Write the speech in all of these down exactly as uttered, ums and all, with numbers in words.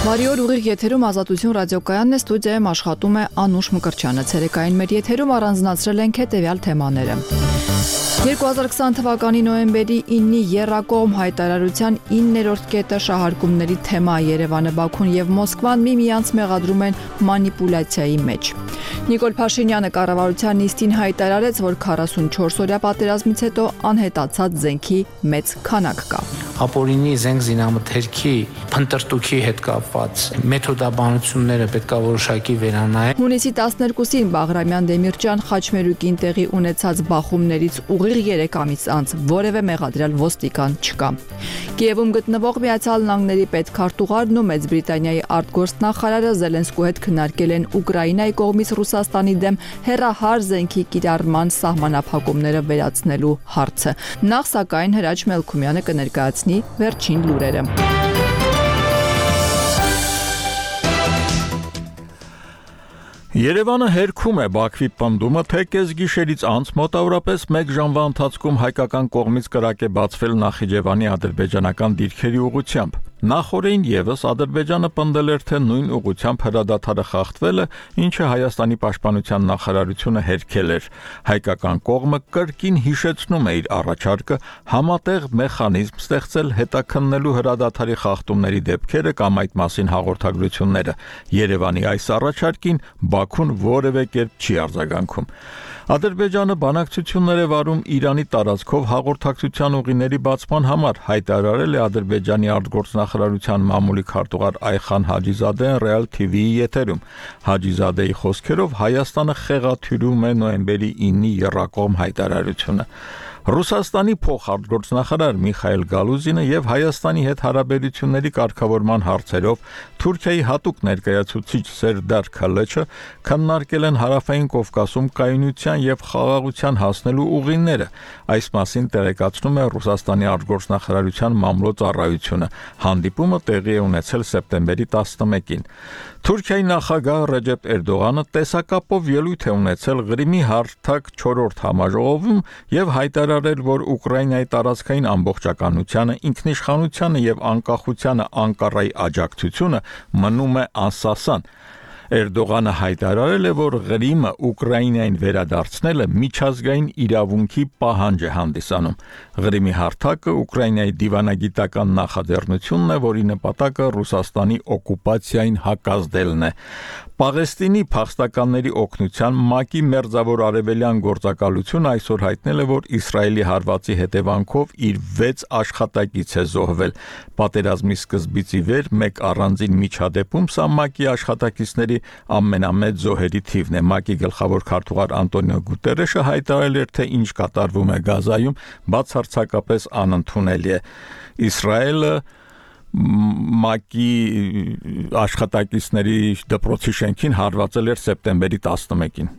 Բարի օր, ուղիղ եթերում Ազատություն ռադիոկայանն է, ստուդիայում աշխատում է Անուշ Մկրտչյանը։ Ցերեկային մեր եթերում առանձնացրել ենք հետևյալ թեմաները։ երկու հազար քսան թվականի նոյեմբերի իննի եռակողմ հայտարարության իններորդ կետը շահարկումների թեմա Երևանը, Բաքուն եւ Մոսկվան միմյանց մեղադրում են մանիպուլյացիայի մեջ։ Նիկոլ Փաշինյանը կառավարության նիստին հայտարարեց, որ քառասունչորս օրյա պատերազմից հետո անհետացած զենքի մեծ քանակ կա։ Ապօրինի զենք զինամթերքի փնտրտուքի հետ կապված մեթոդաբանությունները պետք է որոշակի վերանայեն։ Հունիսի տասներկուսին Բաղրամյան Դեմիրճան Խաչմերուկին տեղի ունեցած բախումներից ուղիղ երեք ամիս անց որևէ մեղադրյալ ոստիկան չկա։ Կիևում գտնվող Միացյալ Նահանգների պետքարտուղարն ու Մեծ Բրիտանիայի արտգործնախարարը Զելենսկու հետ քննարկել են Ուկրաինայի կողմից Ռուսաստանի դեմ հեռահար զենքի կիրառման սահմանափակումները վերացնելու հարցը։ Նախ սակայն Հրաչ Մելքումյանը կներկայացնի վերջին լուրերը։ Երևանը հերքում է Բաքվի պնդումը, թե կեսգիշերից անց մոտավորապես մեկ ժամվա ընթացքում հայկական կողմից կրակ է բացվել Նախիջևանի ադրբեջանական դիրքերի ուղղությամբ։ Նախորդին եւս Ադրբեջանը պնդել էր, թե նույն ուղղությամբ հրադադարը խախտվել է, ինչը Հայաստանի պաշտպանության նախարարությունը հերքել էր։ Հայկական կողմը կրկին հիշեցնում է իր առաջարկը համատեղ մեխանիզմ ստեղծել հետաքննելու հրադադարի խախտումների դեպքերը կամ այդ մասին հաղորդագրությունները։ Երևանի այս առաջարկին Բաքուն որևէ կերպ չի արձագանքում։ Ադրբեջանը բանակցություններ է վարում Իրանի տարածքով հաղորդակցության ուղիների բացման համար, հայտարարել է Ադրբեջանի արտգործնախարարության մամուլի քարտուղար Այխան Հաջիզադեն Real T V-ի եթերում։ Հաջիզադեի խոսքերով Հայաստանը խեղաթյուրում է նոյեմբերի իննի եռակողմ հայտարարությունը։ Ռուսաստանի փոխարտգործնախարար Միխայել Գալուզինը եւ Հայաստանի հետ հարաբերությունների կարգավորման հարցերով Թուրքիայի հատուկ ներկայացուցիչ Սերդար Քալեչը քննարկել են Հարավային Կովկասում կայունության եւ խաղաղության հասնելու ուղիները։ Այս մասին տեղեկացնում է Ռուսաստանի արտգործնախարարության մամլոյցարայությունը։ Հանդիպումը տեղի է ունեցել սեպտեմբերի տասնմեկին։ Թուրքիայի նախագահ Ռեջեփ Էրդողանը տեսակապով ելույթ է ունեցել Ղրիմի հարթակ չորրորդ համաժողովում եւ հայտարարել, որ Ուկրաինայի տարածքային ամբողջականությանը, ինքնիշխանությանը եւ անկախությանը Անկարայի աջակցությունը մնում է անսասան։ Էրդողանը հայտարարել է, որ Ղրիմը Ուկրաինային վերադարձնելը միջազգային իրավունքի պահանջ է հանդիսանում։ Ղրիմի հարթակը Ուկրաինայի դիվանագիտական նախաձեռնությունն է, որի նպատակը Ռուսաստանի օկուպացիային հակազդելն է։ Պաղեստինի փախստականների օգնության ՄԱԿ-ի մերձավոր արևելյան գործակալությունը այսօր հայտնել է, որ Իսրայելի հարվածի հետևանքով իր վեց աշխատակից է զոհվել։ Պատերազմի սկզբից ի վեր մեկ առանձին միջադեպում սա ՄԱԿ-ի աշխատակիցների ամենամեծ զոհերի թիվն է։ ՄԱԿ-ի գլխավոր քարտուղար Անտոնիո Գուտերեշը հայտարարել էր, թե ինչ կատարվում է Գազայում, բացարձակապես անընդունելի է։ Իսրայելը ՄԱԿ-ի աշխատակիցների դպրոցի շենքին հարվածել էր սեպտեմբերի տասնմեկին։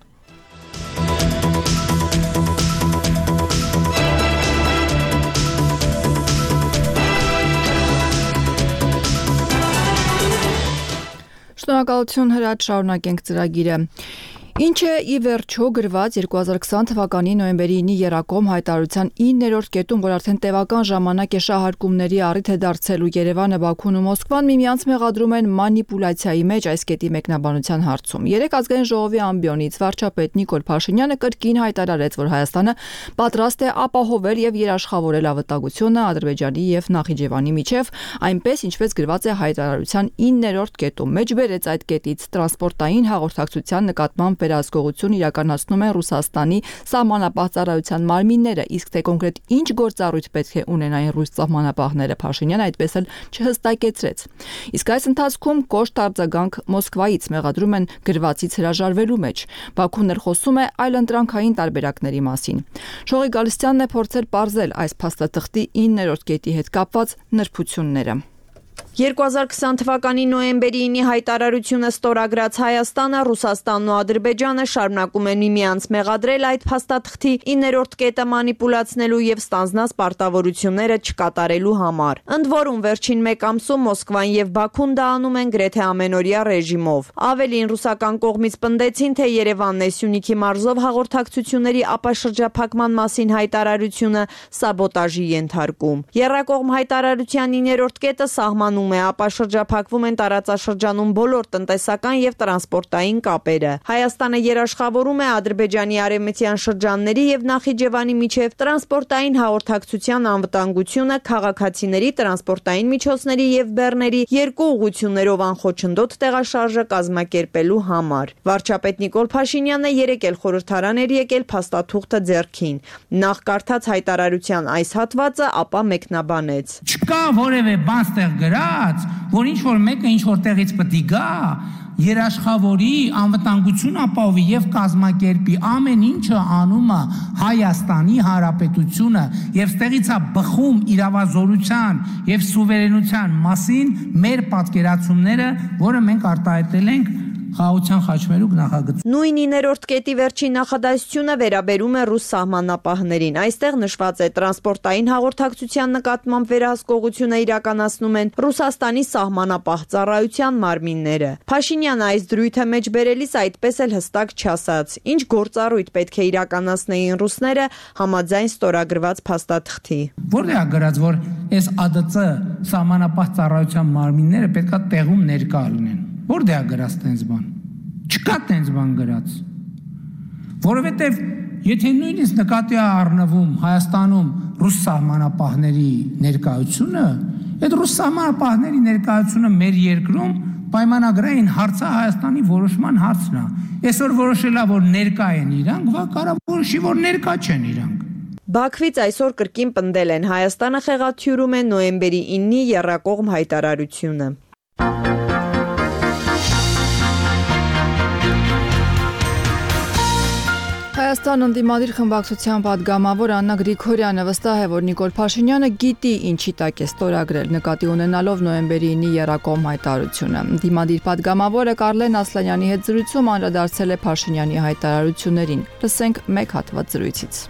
Շնորհակալություն Հրաչ, շարունակենք ծրագիրը։ Ինչ է ի վերջո գրված երկու հազար քսան թվականի նոյեմբերի իննի եռակողմ հայտարարության իններորդ կետում, որ արդեն տևական ժամանակ է շահարկումների առիթ է դարձելու Երևանը, Բաքուն ու Մոսկվան միմյանց մեղադրում են մանիպուլյացիայի մեջ այս կետի մեկնաբանության հարցում։ Երեք ազգային ժողովի ամբիոնից վարչապետ Նիկոլ Փաշինյանը կրկին հայտարարեց, որ Հայաստանը պատրաստ է ապահովել եւ երաշխավորել ավտագությունը Ադրբեջանի եւ Նախիջևանի միջև, այնպես ինչպես գրված է հայտարարության իններորդ կետում։ Մեջբերեց այդ կետից տրանսպորտային հաղորդակցության նկատմամբ վերահսկողություն իրականացնում են Ռուսաստանի սահմանապահ ծառայության մարմինները, իսկ թե կոնկրետ ինչ գործառույթ պետք է ունենային ռուս սահմանապահները, Փաշինյանը այդպես էլ չհստակեցրեց։ Իսկ այս ընթացքում կոշտ արձագանք Մոսկվայից մեղադրում են գրվածից հրաժարվելու մեջ։ Բաքուն ներխոսում է այլընտրանքային տարբերակների մասին։ Շողի Գալստյանն է փորձել պարզել այս փաստաթղթի իններորդ կետի հետ կապված նրբությունները։ երկու հազար քսան թվականի նոյեմբերի իննի հայտարարությունը ստորագրած Հայաստանը, Ռուսաստանն ու Ադրբեջանը շարունակում են միմյանց մեղադրել այդ փաստաթղթի իններորդ կետը մանիպուլացնելու եւ ստանձնած պարտավորությունները չկատարելու համար։ Ընդ որում վերջին մեկ ամսում Մոսկվան եւ Բաքուն դա անում են գրեթե ամենօրյա ռեժիմով։ Ավելին ռուսական կողմից պնդեցին, թե Երևանն է Սյունիքի մարզով հաղորդակցությունների ապաշրջափակման մասին հայտարարությունը սաբոտաժի ենթարկում։ Եռակողմ հայտարարության իններորդ կետը սահմանում նշվում է, ապա շրջափակվում են տարածաշրջանում բոլոր տնտեսական եւ տրանսպորտային կապերը։ Հայաստանը երաշխավորում է Ադրբեջանի արևմտյան շրջանների եւ Նախիջևանի միջև տրանսպորտային հաղորդակցության անվտանգությունը քաղաքացիների, տրանսպորտային միջոցների եւ բեռների երկու ուղղություններով անխոչնդոտ տեղաշարժը կազմակերպելու համար։ Վարչապետ Նիկոլ Փաշինյանը երեկ էլ խորհրդարան էր եկել փաստաթուղթը ձեռքին։ Նախ կարդաց հայտարարության այս հատվածը, ապա մեկնաբանեց. Չկա որևէ բան ստեղ գրած, որ ինչ որ մեկը ինչ որ տեղից պետք է գա, երաշխավորի, անվտանգություն ապահովի եւ կազմակերպի ամեն ինչը անում է Հայաստանի Հանրապետությունը եւ ստեղից է բխում իրավազորության եւ սուվերենության մասին մեր պատկերացումները, որը մենք արտահայտել ենք Խաղաղության խաչմերուկ նախագծում։ Նույն իներորդ կետի վերջին նախադասությունը վերաբերում է ռուս սահմանապահներին։ Այստեղ նշված է տրանսպորտային հաղորդակցության նկատմամբ վերահսկողությունը իրականացնում են Ռուսաստանի սահմանապահ ծառայության մարմինները։ Փաշինյանը այս դրույթը մեջ բերելիս այդպես էլ հստակ չասաց, ինչ գործառույթ պետք է իրականացնեին ռուսները համաձայն ստորագրված փաստաթղթի։ Որտեղ է գրած, որ այս ԱԴՑ սահմանապահ ծառայության մարմինները պետքա տեղում ներկա լինեն։ Որտեղ է գրած տենց բան։ Չկա տենց բան գրած։ Որովհետև եթե նույնիսկ նկատի է առնվում Հայաստանում ռուս սահմանապահների ներկայությունը, այդ ռուս սահմանապահների ներկայությունը մեր երկրում պայմանագրային հարցը Հայաստանի որոշման հարցն է։ Այսօր որոշելա, որ ներկա են իրանք, վա կարող որոշի, որ ներկա չեն իրանք։ Բաքվից այսօր կրկին պնդել են Հայաստանը խեղաթյուրում է նոյեմբերի իննի եռակողմ հայտարարությունը։ Հայաստան ընդդիմադիր խմբակցության պատգամավոր Աննա Գրիգորյանը վստահ է, որ Նիկոլ Փաշինյանը գիտի ինչի տակ է ստորագրել, նկատի ունենալով նոյեմբերի ինի եռակողմ հայտարարությունը։ Ընդդիմադիր պատգամավորը Կարլեն Ասլանյանի հետ զրույցում անդրադարձել է Փաշինյանի հայտարարություններին։ Լսենք մեկ հատված զրույցից։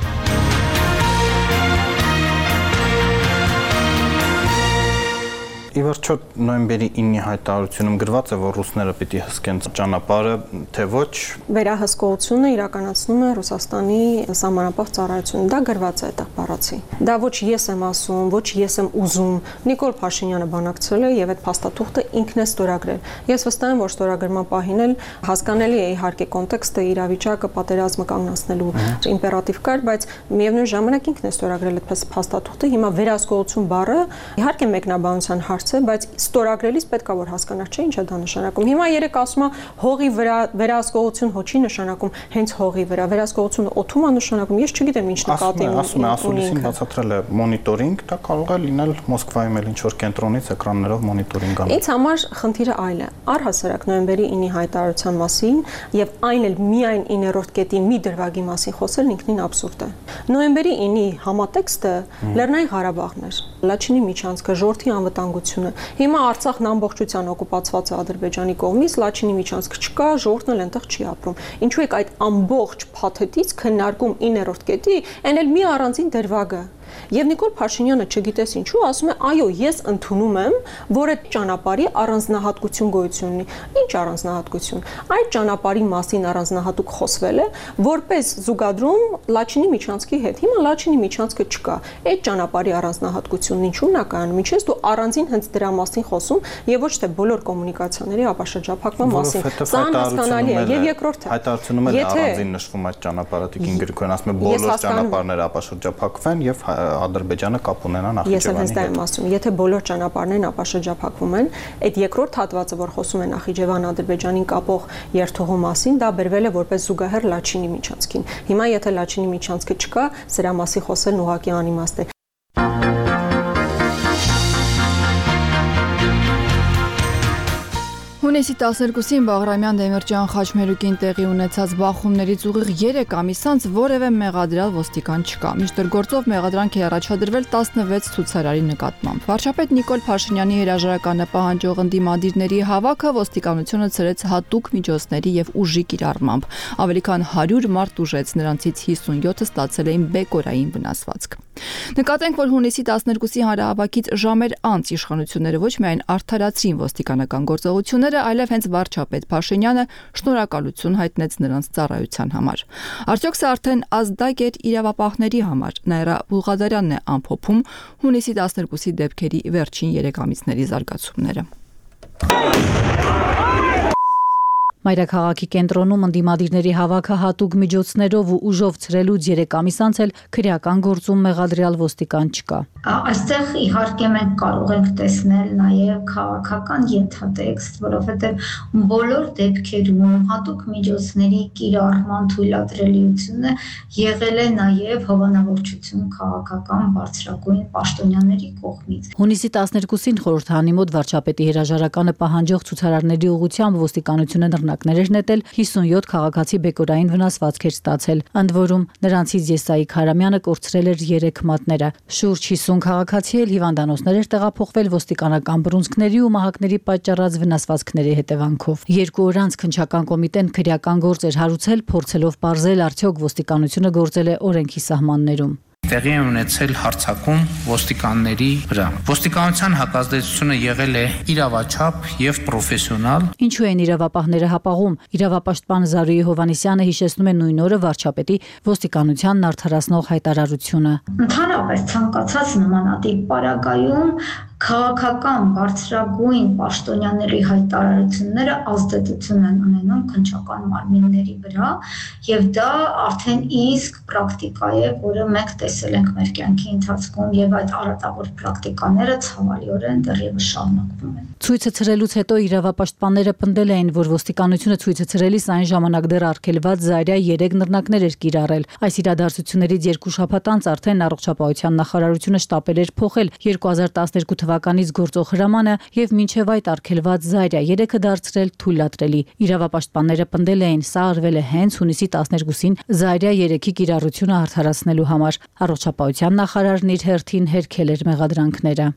Ի վերջո նոյեմբերի իննի հայտարարությունում գրված է, որ ռուսները պիտի հսկեն ճանապարհը, թե ոչ։ Վերահսկողությունը իրականացնում է Ռուսաստանի սահմանապահ ծառայությունը։ Դա գրված է այդտեղ բառացի։ Դա ոչ ես եմ ասում, ոչ ես եմ ուզում։ Նիկոլ Փաշինյանը բանակցել է եւ այդ փաստաթուղթը ինքն է ստորագրել։ Ես վստահ եմ, որ ստորագրման պահին էլ հասկանալի է իհարկե կոնտեքստը, իրավիճակը, պատերազմը կանգնացնելու իմպերատիվ կար, բայց միևնույն ժամանակ ինքն է ստորագրել այդ փաստաթուղթը։ Հիմա վերահսկողություն բառը իհարկե մեկնաբանության հարց է, բայց ստորագրելիս պետք է որ հասկանաս, չէ՞ ինչ է դա նշանակում։ Հիմա երեք ասում է հողի վրա վերահսկողություն հոչի նշանակում, հենց հողի վրա վերահսկողությունը օթում է նշանակում։ Ես չգիտեմ ինչ նկատի ունի։ Ասում է, ասուլիսին բացատրել է մոնիտորինգ, դա կարող է լինել Մոսկվայում էլ ինչ որ կենտրոնից էկրաններով մոնիտորինգ անել։ Ինձ համար խնդիրը այլ է։ Առհասարակ նոյեմբերի ինի հայտարարության մասին եւ այն էլ միայն իներորդ կետի մի դրվագի մասին խոսելն ինքնին աբսուրդ է։ Նոյեմբերի ինի համատեքստը Լեռնային Ղարաբաղն էր, Լաչինի միջանցքը, ժողովրդի անվտանգությունը։ Հիմա Արցախն ամբողջության օկուպացված է Ադրբեջանի կողմից, Լաչինի միջանցքը չկա, ժողովուրդն էլ այնտեղ չի ապրում։ Ինչու է այդ ամբողջ փաթեթից քննարկում իներորդ կետի, այն էլ մի առանձին դրվագը։ Եվ Նիկոլ Փաշինյանը չգիտես ինչու ասում է, այո, ես ընդունում եմ, որ այդ ճանապարհի առանձնահատկություն գոյություն ունի։ Ինչ առանձնահատկություն։ Այդ ճանապարհի մասին առանձնահատուկ խոսվել է, որպես զուգադրում Լաչինի միջանցքի հետ։ Հիմա Լաչինի միջանցքը չկա։ Այդ ճանապարհի առանձնահատկությունն ինչու՞ն է կայանում։ Ինչպես դու առանձին հենց դրա մասին խոսում եւ ոչ թե բոլոր կոմունիկացիաների ապաշրջափակման մասին։ Սա անհասկանալի է։ Եվ երկրորդը հայտարարությունում էլ առանձին նշվում այդ ճանապարհը Տիկին Գրիգորյանը ասում է բոլոր ճանապարհները ապաշրջափակվեն եւ Ադրբեջանը կապ ունենա Նախիջևանի հետ։ Ես հենց դա եմ ասում, եթե բոլոր ճանապարհներն ապաշրջափակվում են, այդ երկրորդ հատվածը, որ խոսում է Նախիջևան-Ադրբեջանին կապող երթուղու մասին, դա բերվել է որպես զուգահեռ Լաչինի միջանցքին։ Հիմա եթե Լաչինի միջանցքը չկա, սրա մասին խոսելն ուղղակի անիմաստ է։ Հունիսի տասներկուսին Բաղրամյան Դեմիրճյան խաչմերուկին տեղի ունեցած բախումներից ուղիղ երեք ամիս անց որևէ մեղադրյալ ոստիկան չկա։ Մինչդեռ գործով մեղադրանք է առաջադրվել տասնվեց ցուցարարի նկատմամբ։ Վարչապետ Նիկոլ Փաշինյանի հրաժարականը պահանջող ընդդիմադիրների հավաքը ոստիկանությունը ցրեց հատուկ միջոցների եւ ուժի կիրառմամբ։ Ավելի քան հարյուր մարդ ուժեց, նրանցից հիսունյոթը ստացել էին բեկորային վնասվածք։ Նկատենք, որ հունիսի տասներկուսի հանրահավաքից ժամեր անց իշխանությունները ոչ միայն արդարացրին ոստիկանական գործողությունները, այլև հենց վարչապետ Փաշինյանը շնորհակալություն հայտնեց նրանց ծառայության համար։ Արդյոք սա արդեն ազդակ էր իրավապահների համար։ Նաիրա Բուղադարյանն է ամփոփում հունիսի տասներկուսի դեպքերի վերջին երեք ամիսների զարգացումները։ Մայրաքաղաքի կենտրոնում ընդդիմադիրների հավաքը հատուկ միջոցներով ու ուժով ցրելուց երեք ամիս անց էլ քրեական գործում մեղադրյալ ոստիկան չկա։ Այստեղ իհարկե մենք կարող ենք տեսնել նաև քաղաքական ենթատեքստ, որովհետև բոլոր դեպքերում հատուկ միջոցների կիրառման թույլատրելիությունը եղել է նաև հովանավորչություն քաղաքական բարձրագույն պաշտոնյաների կողմից։ Հունիսի տասներկուսին խորհրդարանի մոտ վարչապետի հրաժարականը պահանջող ցուցարարների ուղղությամբ ոստիկանությունը նռնակներ էր նետել, հիսունյոթ քաղաքացի բեկորային վնասվածքեր ստացել, ընդ որում նրանցից Եսայիկ Հարամյանը կորցրել էր երեք մատները։ Շուրջ հիսուն քաղաքացի էլ հիվանդանոցներ էր տեղափոխվել ոստիկանական բռունցքների ու մահակների պատճառած վնասվածքների հետևանքով։ Երկու օր անց քննչական կոմիտեն քրեական գործ էր հարուցել, փորձելով պարզել արդյոք ոստիկանությունը գործել է օրենքի սահմաններում։ Տեղի է ունեցել հարձակում ոստիկանների վրա։ Ոստիկանության հակազդեցությունը եղել է իրավաչափ եւ պրոֆեսիոնալ։ Ինչու են իրավապահները հապաղում։ Իրավապաշտպան Զարուհի Հովհաննիսյանը հիշեցնում է նույն օրը վարչապետի ոստիկանությանն արդարացնող հայտարարությունը։ Ընդհանրապես ցանկացած նմանատիպ պարագայում քաղաքական բարձրագույն պաշտոնյաների հայտարարությունները ազդեցություն են ունենում քննչական մարմինների վրա, եւ դա արդեն իսկ պրակտիկա է, որը մենք տեսել ենք մեր կյանքի ընթացքում, եւ այդ արատավոր պրակտիկաները ցավալիորեն դեռևս շարունակվում են։ Ցույցը ցրելուց հետո իրավապաշտպանները պնդել էին, որ ոստիկանությունը ցույցը ցրելիս այն ժամանակ դեռ արգելված Զարյա երեք նռնակներ էր կիրառել։ Այս իրադարձություններից երկու շաբաթ անց արդեն առողջապահության նախարարությունը շտապել էր փոխել երկու հազար տասներկու թվականից գործող հրամանը եւ մինչեւ այդ արգելված Զարյա երեքը դարձրել թույլատրելի։ Իրավապաշտպանները պնդել էին, սա արվել է հենց հունիսի տասներկուսին Զարյա երեքի կիրառությունը արդարացնելու համար։ Առողջապահության նախարարն իր հերթին հերքել էր մեղադրանքները։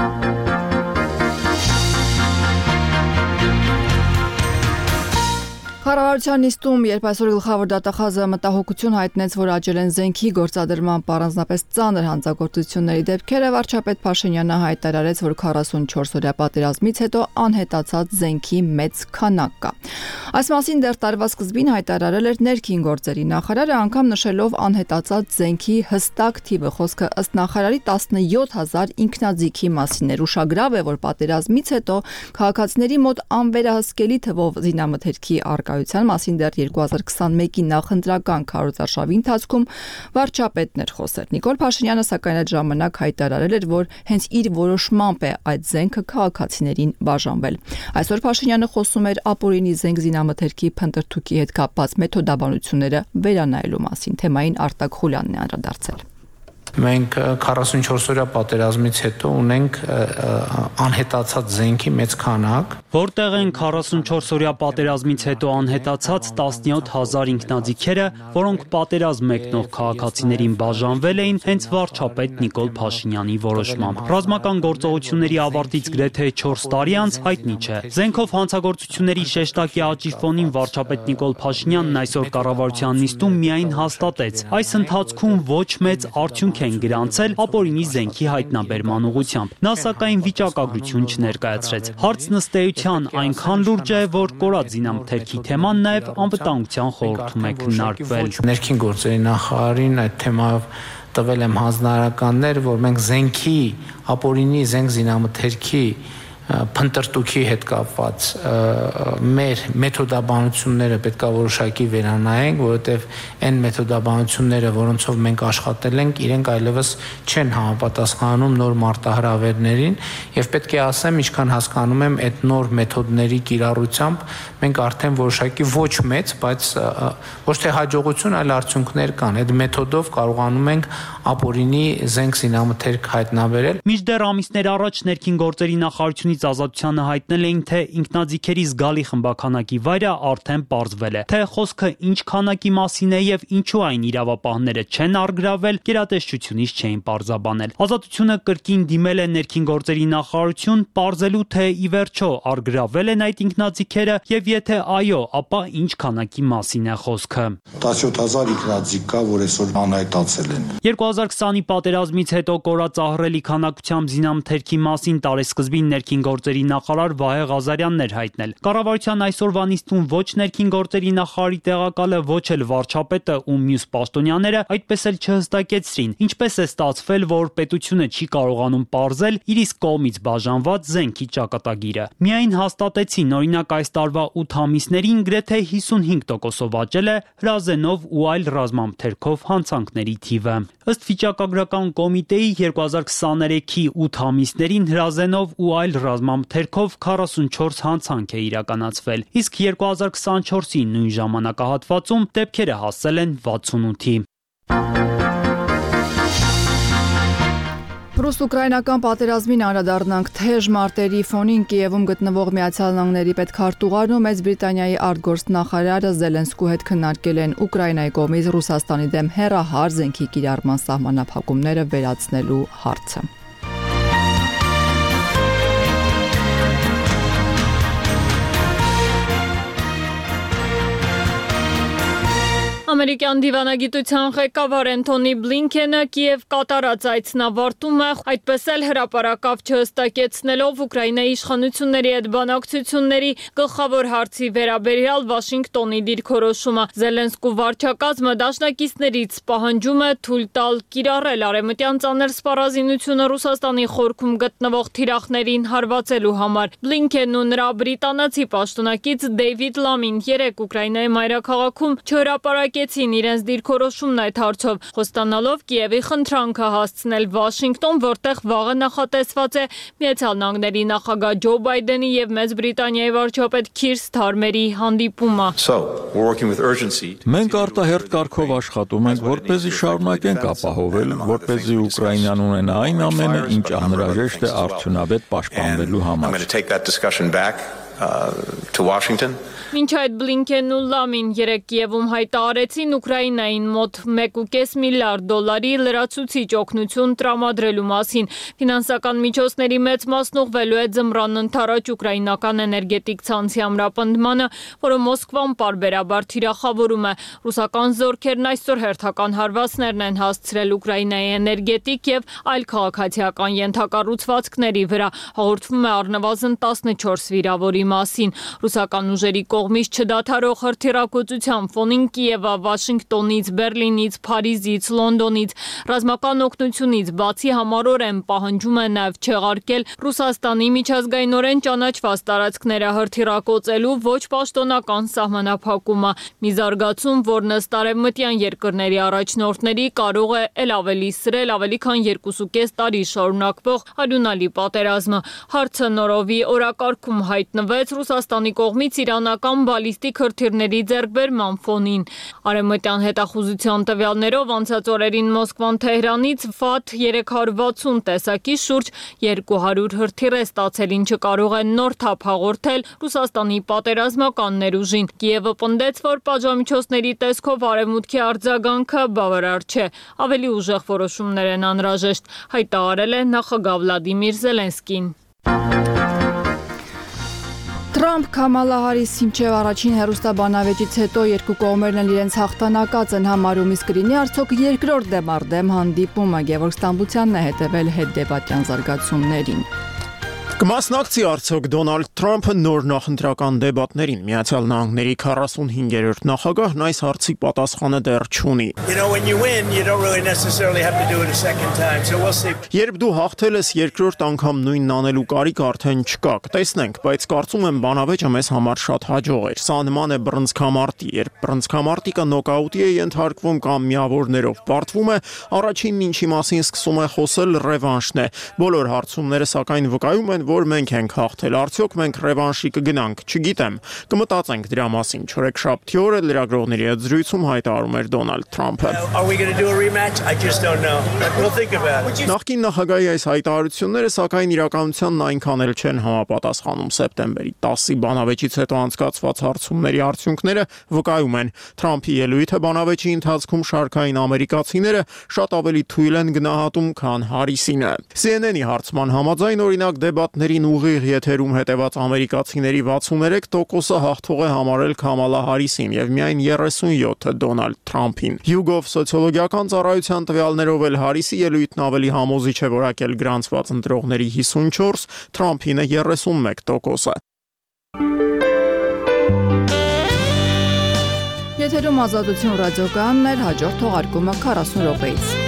Կառավարության նիստում, երբ այսօր գլխավոր դատախազը մտահոգություն հայտնեց, որ աճել են զենքի գործադրման առանձնապես ծանր հանցագործությունների դեպքերը, վարչապետ Փաշինյանը հայտարարեց, որ քառասունչորս օրյա պատերազմից հետո անհետացած զենքի մեծ քանակ կա։ Այս մասին դեռ տարվա սկզբին հայտարարել էր ներքին գործերի նախարարը, անգամ նշելով անհետացած զենքի հստակ թիվը, խոսքը ըստ նախարարի տասնյոթ հազար ինքնաձիգի մասին էր։ Ուշագրավ է, որ պատերազմից հետո քաղաքացիների մոտ անվերահսկելի թվով զինամթերքի առկայության մասին դեռ երկու հազար քսանմեկի նախընտրական քարոզարշավի ընթացքում վարչապետն էր խոսել։ Նիկոլ Փաշինյանը սակայն այդ ժամանակ հայտարարել էր, որ հենց իր որոշմամբ է այդ զենքը քաղաքացիներին բաժանվել։ Այսօր Փաշինյանը խոսում էր ապօրինի զենք զինամթերքի փնտրտուքի հետ կապված մեթոդաբանությունները վերանայելու մասին։ Թեմային Արտակ Խուլյանն է անդրադարձել։ Մենք քառասունչորս օրյա պատերազմից հետո ունենք անհետացած զենքի մեծ քանակ, որտեղ են քառասունչորս օրյա պատերազմից հետո անհետացած տասնյոթ հազար ինքնաձիգերը, որոնք պատերազմ մեկնող քաղաքացիներին բաժանվել էին հենց վարչապետ Նիկոլ Փաշինյանի որոշմամբ։ Ռազմական գործողությունների ավարտից գրեթե չորս տարի անց հայտնի չէ։ Զենքով հանցագործությունների շեշտակի աճի ֆոնին վարչապետ Նիկոլ Փաշինյանն այսօր կառավարության նիստում միայն հաստատեց, այս ընթացքում ոչ մեծ արդյունք են գրանցել ապօրինի զենքի հայտնաբերման ուղղությամբ։ Նա սակայն վիճակագրություն չներկայացրեց։ Հարցն ըստ էության այնքան լուրջ է, որ կորած զինամթերքի թեման նաև անվտանգության խորհրդում է քննարկվել։ Ներքին գործերի նախարարին այդ թեմայով տվել եմ հանձնարարականներ, որ մենք զենքի ապօրինի զենք զինամթերքի փնտրտուքի հետ կապված մեր մեթոդաբանությունները պետք է որոշակի վերանայենք, որովհետև այն մեթոդաբանությունները, որոնցով մենք աշխատել ենք, իրենք այլևս չեն համապատասխանում նոր մարտահրավերներին, եւ պետք է ասեմ, ինչքան հասկանում եմ, այդ նոր մեթոդների կիրառությամբ մենք արդեն որոշակի ոչ մեծ, բայց ոչ թե հաջողություն, այլ արդյունքներ կան։ Այդ մեթոդով կարողանում ենք ապօրինի զենք զինամթերք հայտնաբերել։ Մինչդեռ ամիսներ առաջ ներքին գործերի նախարարությունից Ազատությանը հայտնել էին, թե ինքնաձիգերի զգալի խմբականակի վայրը արդեն պարզվել է։ Թե խոսքը ինչ քանակի մասին է եւ ինչու այն իրավապահները չեն առգրավել, գերատեսչությունից չէին պարզաբանել։ Ազատությունը կրկին դիմել է ներքին գործերի նախարարություն, պարզելու թե ի վերջո առգրավել են այդ ինքնաձիգերը եւ եթե այո, ապա ինչ քանակի մասին է խոսքը։ տասնյոթ հազար ինքնաձիգ կա, որ այսօր անհայտացել են։ երկու հազար քսանի պատերազմից հետո կորած ահռելի քանակությամբ զինամթերքի մասին տարեսկզբին ներքին ներքին գործերի նախարար Վահե Ղազարյանն էր հայտնել։ Կառավարության այսօրվա նիստում ոչ ներքին գործերի նախարարի տեղակալը, ոչ էլ վարչապետը ու մյուս պաշտոնյաները այդպես էլ չհստակեցրին, ինչպես է ստացվել, որ պետությունը չի կարողանում պարզել իր իսկ կողմից բաժանված զենքի ճակատագիրը։ Միայն հաստատեցին, օրինակ այս տարվա ութ ամիսներին գրեթե հիսունհինգ տոկոսով աճել է հրազենով ու այլ ռազմամթերքով հանցանքների թիվը։ Ըստ վիճակագրական կոմիտեի երկու հազար քսաներեքի ութ ամիսներին հրազենով ու այլ ռազմամթերքով քառասունչորս հանցանք է իրականացվել, իսկ երկու հազար քսանչորսի նույն ժամանակահատվածում դեպքերը հասել են վաթսունութի։ Ռուս-ուկրաինական պատերազմին անդրադառնանք թեժ մարտերի ֆոնին Կիևում գտնվող Միացյալ Նահանգների պետքարտուղարն ու Մեծ Բրիտանիայի արտգործնախարարը Զելենսկու հետ քննարկել են Ուկրաինայի կողմից Ռուսաստանի դեմ հեռահար զենքի կիրառման սահմանափակումները վերացնելու հարցը։ Ամերիկյան դիվանագիտության ղեկավար Էնթոնի Բլինքենը Կիև կատարած այցն ավարտում է, այդպես էլ հրապարակավ չհստակեցնելով Ուկրաինայի իշխանությունների հետ բանակցությունների գլխավոր հարցի վերաբերյալ Վաշինգտոնի դիրքորոշումը։ Զելենսկու վարչակազմը դաշնակիցներից պահանջում է թույլ տալ կիրառել արևմտյան ծանր սպառազինությունը Ռուսաստանի խորքում գտնվող թիրախներին հարվածելու համար։ Բլինքենն ու նրա բրիտանացի պաշտոնակից Դեյվիդ Լամին երեկ Ուկրաինայի մայրաքաղաքում չհրապարակեցին իրենց դիրքորոշումն այդ հարցով, խոստանալով Կիևի խնդրանքը հասցնել Վաշինգտոն, որտեղ վաղը նախատեսված է Միացյալ Նահանգների նախագահ Ջո Բայդենի եւ Մեծ Բրիտանիայի վարչապետ Քիր Սթարմերի հանդիպումը։ Մենք արտահերթ կարգով աշխատում ենք, որպեսզի շարունակենք ապահովել, որպեսզի Ուկրաինան ունենա այն ամենը, ինչ անհրաժեշտ է արդյունավետ պաշտպանվելու համար։ Մինչ այդ Բլինքենն ու Լամին երեկ Կիևում հայտարարեցին Ուկրաինային մոտ մեկ ու կես միլիարդ դոլարի լրացուցիչ օգնություն տրամադրելու մասին։ Ֆինանսական միջոցների մեծ մասն ուղղվելու է ձմռան ընդառաջ ուկրաինական էներգետիկ ցանցի ամրապնդմանը, որը Մոսկվան պարբերաբար թիրախավորում է։ Ռուսական զորքերն այսօր հերթական հարվածներն են հասցրել Ուկրաինայի էներգետիկ եւ այլ քաղաքացիական ենթակառուցվածքների վրա, հաղորդվում է առնվազն տասնչորս վիրավորի մասին։ Ռուսական ուժերի կողմից չդադարող հրթիռակոծության ֆոնին Կիևը Վաշինգտոնից, Բերլինից, Փարիզից, Լոնդոնից ռազմական օգնությունից բացի համառորեն պահանջում է նաև չեղարկել Ռուսաստանի միջազգայինորեն ճանաչված տարածքները հրթիռակոծելու ոչ պաշտոնական սահմանափակումը։ Մի զարգացում, որն ըստ արևմտյան երկրների առաջնորդների կարող է ել ավելի սրել ավելի քան երկուսուկես տարի շարունակվող արյունալի պատերազմը։ Հարցը նորովի օրակարգում հայտնվեց Ռուսաստանի կողմից իրանական բալիստիկ հրթիռների ձեռքբերման ֆոնին։ Արևմտյան հետախուզության տվյալներով անցած օրերին Մոսկվան Թեհրանից Ֆաթ երեք հարյուր վաթսուն տեսակի շուրջ երկու հարյուր հրթիռ է ստացել, ինչը կարող է նոր թափ հաղորդել Ռուսաստանի պատերազմական ներուժին։ Կիևը պնդեց, որ պատժամիջոցների տեսքով արևմուտքի արձագանքը բավարար չէ, ավելի ուժեղ որոշումներ են անհրաժեշտ, հայտարարել է նախագահ Վլադիմիր Զելենսկին։ Թրամփ Քամալա Հարիս Սիմչև առաջին հերոստաբանավեճից հետո երկու կողմերն են իրենց հաղթանակած են համարում, իսկ կլինի արդյոք երկրորդ դեմարդեմ հանդիպումը, Գևորգ Ստամբուլյանն է հետևել հետդեպատյան զարգացումներին։ Կմասնակցի արդյոք Դոնալդ Թրամփը նոր նախընտրական դեբատներին։ Միացյալ Նահանգների քառասունհինգերորդ նախագահն այս հարցի պատասխանը դեռ չունի։ Երբ դու հաղթել ես երկրորդ անգամ նույնն անելու կարիք արդեն չկա, կտեսնենք, բայց կարծում եմ բանավեճը մեզ համար շատ հաջող էր։ Սա նման է բռնցքամարտի, երբ բռնցքամարտիկը նոկաուտի է ենթարկվում կամ միավորներով պարտվում է, առաջինն ինչի մասին սկսում է խոսել ռևանշն է։ Բոլոր հարցումները սակայն վկայում են, որ մենք ենք հաղթել, արդյոք մենք ռևանշի կգնանք, չգիտեմ, կմտածենք դրա մասին։ Չորեքշաբթի օրը լրագրողների հետ զրույցում հայտարարում էր Դոնալդ Թրամփը։ Նախկին նախագահի այս հայտարարությունները սակայն իրականությանն այնքան էլ չեն համապատասխանում։ Սեպտեմբերի տասի բանավեճից հետո անցկացված հարցումների արդյունքները վկայում են, Թրամփի ելույթը բանավեճի ընթացքում շարքային ամերիկացիները շատ ավելի թույլ են գնահատում, քան Հարիսինը։ C N N-ի հարցման համաձայն օրինակ դեբատ դեմոկրատներին ուղիղ եթերում հետևած ամերիկացիների վաթսուներեք տոկոսը հաղթող է համարել Քամալա Հարիսին եւ միայն երեսունյոթը Դոնալդ Թրամփին։ YouGov սոցիոլոգիական ծառայության տվյալներով էլ Հարիսի ելույթն ավելի համոզիչ է որակել գրանցված ընտրողների հիսունչորս, Թրամփինը երեսունմեկ տոկոսը։ Եթերում Ազատություն ռադիոկայանն էր, հաջորդ թողարկումը քառասուն րոպեից։